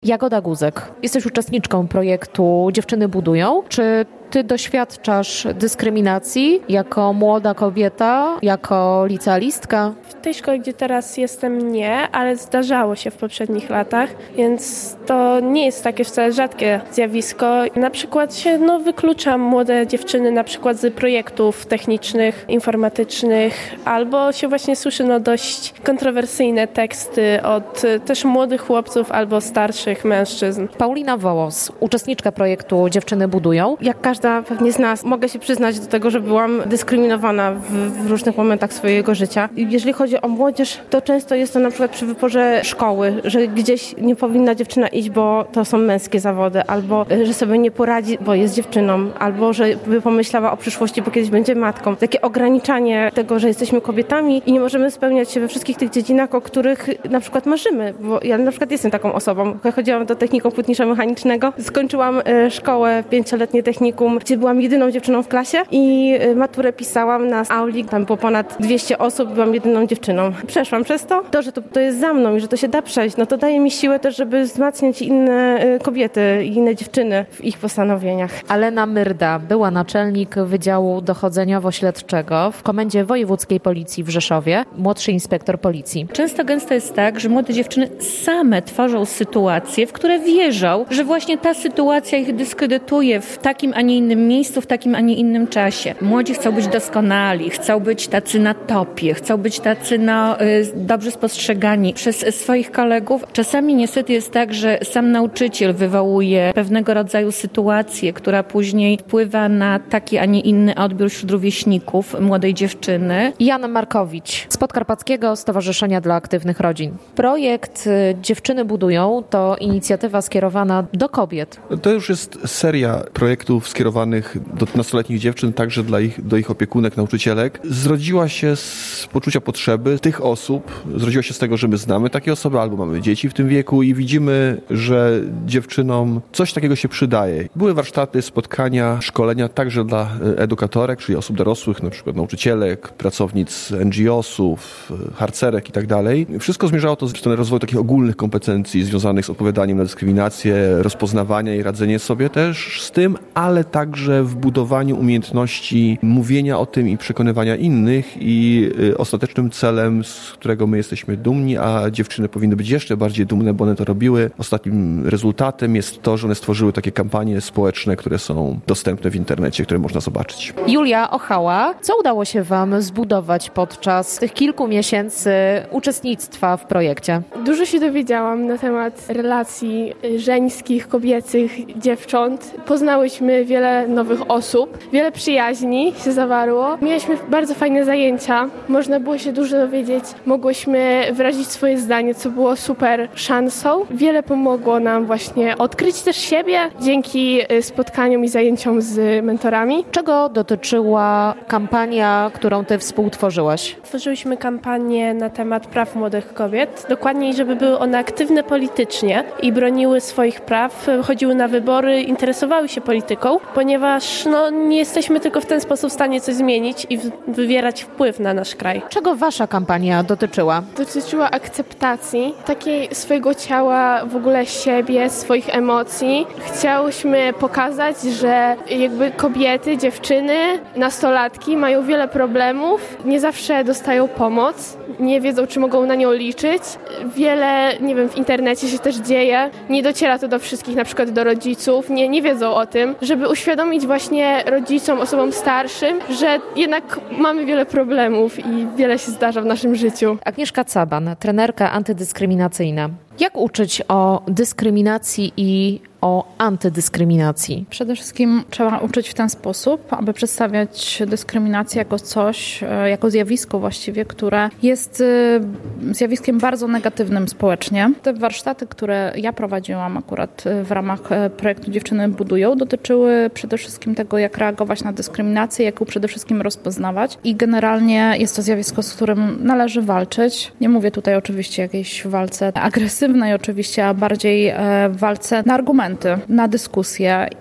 Jagoda Guzek, jesteś uczestniczką projektu Dziewczyny budują. Czy ty doświadczasz dyskryminacji jako młoda kobieta, jako licealistka? W tej szkole, gdzie teraz jestem, nie, ale zdarzało się w poprzednich latach, więc to nie jest takie wcale rzadkie zjawisko. Na przykład się wykluczam młode dziewczyny na przykład z projektów technicznych, informatycznych, albo się właśnie słyszy dość kontrowersyjne teksty od też młodych chłopców albo starszych mężczyzn. Paulina Wołos, uczestniczka projektu Dziewczyny budują. Jak każda pewnie z nas mogę się przyznać do tego, że byłam dyskryminowana w różnych momentach swojego życia. Jeżeli chodzi o młodzież, to często jest to na przykład przy wyborze szkoły, że gdzieś nie powinna dziewczyna iść, bo to są męskie zawody, albo że sobie nie poradzi, bo jest dziewczyną, albo że by pomyślała o przyszłości, bo kiedyś będzie matką. Takie ograniczanie tego, że jesteśmy kobietami i nie możemy spełniać się we wszystkich tych dziedzinach, o których na przykład marzymy, bo ja na przykład jestem taką osobą. Chodziłam do technikum płótniczo-mechanicznego, skończyłam szkołę 5-letnie technikum, gdzie byłam jedyną dziewczyną w klasie i maturę pisałam na auli, tam było ponad 200 osób, byłam jedyną dziewczyną. Przeszłam przez to, że to jest za mną i że to się da przejść, to daje mi siłę też, żeby wzmacniać inne kobiety i inne dziewczyny w ich postanowieniach. Alena Myrda była naczelnik Wydziału Dochodzeniowo-Śledczego w Komendzie Wojewódzkiej Policji w Rzeszowie, młodszy inspektor policji. Często gęsto jest tak, że młode dziewczyny same tworzą sytuacje, w które wierzą, że właśnie ta sytuacja ich dyskredytuje w takim, a nie innym miejscu, w takim, a nie innym czasie. Młodzi chcą być doskonali, chcą być tacy na topie, chcą być tacy dobrze spostrzegani przez swoich kolegów. Czasami niestety jest tak, że sam nauczyciel wywołuje pewnego rodzaju sytuację, która później wpływa na taki, a nie inny odbiór wśród rówieśników młodej dziewczyny. Jan Markowicz z Podkarpackiego Stowarzyszenia dla Aktywnych Rodzin. Projekt Dziewczyny budują to inicjatywa skierowana do kobiet. To już jest seria projektów skierowanych do nastoletnich dziewczyn, także do ich opiekunek, nauczycielek. Zrodziła się z poczucia potrzeby tych osób, zrodziła się z tego, że my znamy takie osoby, albo mamy dzieci w tym wieku i widzimy, że dziewczynom coś takiego się przydaje. Były warsztaty, spotkania, szkolenia także dla edukatorek, czyli osób dorosłych, na przykład nauczycielek, pracownic NGO-sów, harcerek i tak dalej. Wszystko zmierzało to w stronę rozwoju takich ogólnych kompetencji związanych z odpowiadaniem na dyskryminację, rozpoznawania i radzenie sobie też z tym, ale także w budowaniu umiejętności mówienia o tym i przekonywania innych i ostatecznym celem, z którego my jesteśmy dumni, a dziewczyny powinny być jeszcze bardziej dumne, bo one to robiły. Ostatnim rezultatem jest to, że one stworzyły takie kampanie społeczne, które są dostępne w internecie, które można zobaczyć. Julia Ochała, co udało się wam zbudować podczas tych kilku miesięcy uczestnictwa w projekcie? Dużo się dowiedziałam na temat relacji żeńskich, kobiecych, dziewcząt. Poznałyśmy wiele nowych osób, wiele przyjaźni się zawarło. Mieliśmy bardzo fajne zajęcia, można było się dużo dowiedzieć, mogłyśmy wyrazić swoje zdanie, co było super szansą. Wiele pomogło nam właśnie odkryć też siebie dzięki spotkaniom i zajęciom z mentorami. Czego dotyczyła kampania, którą ty współtworzyłaś? Tworzyłyśmy kampanię na temat praw młodych kobiet, dokładniej, żeby były one aktywne politycznie i broniły swoich praw, chodziły na wybory, interesowały się polityką, ponieważ nie jesteśmy tylko w ten sposób w stanie coś zmienić i wywierać wpływ na nasz kraj. Czego wasza kampania dotyczyła? Dotyczyła akceptacji takiej swojego ciała, w ogóle siebie, swoich emocji. Chciałyśmy pokazać, że jakby kobiety, dziewczyny, nastolatki mają wiele problemów, nie zawsze dostają pomoc, nie wiedzą, czy mogą na nią liczyć. Wiele, w internecie się też dzieje, nie dociera to do wszystkich, na przykład do rodziców, nie wiedzą o tym, żeby uświadomić właśnie rodzicom, osobom starszym, że jednak mamy wiele problemów i wiele się zdarza w naszym życiu. Agnieszka Caban, trenerka antydyskryminacyjna. Jak uczyć o dyskryminacji i o antydyskryminacji? Przede wszystkim trzeba uczyć w ten sposób, aby przedstawiać dyskryminację jako coś, jako zjawisko właściwie, które jest zjawiskiem bardzo negatywnym społecznie. Te warsztaty, które ja prowadziłam akurat w ramach projektu Dziewczyny budują, dotyczyły przede wszystkim tego, jak reagować na dyskryminację, jak ją przede wszystkim rozpoznawać i generalnie jest to zjawisko, z którym należy walczyć. Nie mówię tutaj oczywiście o jakiejś walce agresywnej oczywiście, a bardziej walce na argumenty, na dyskusję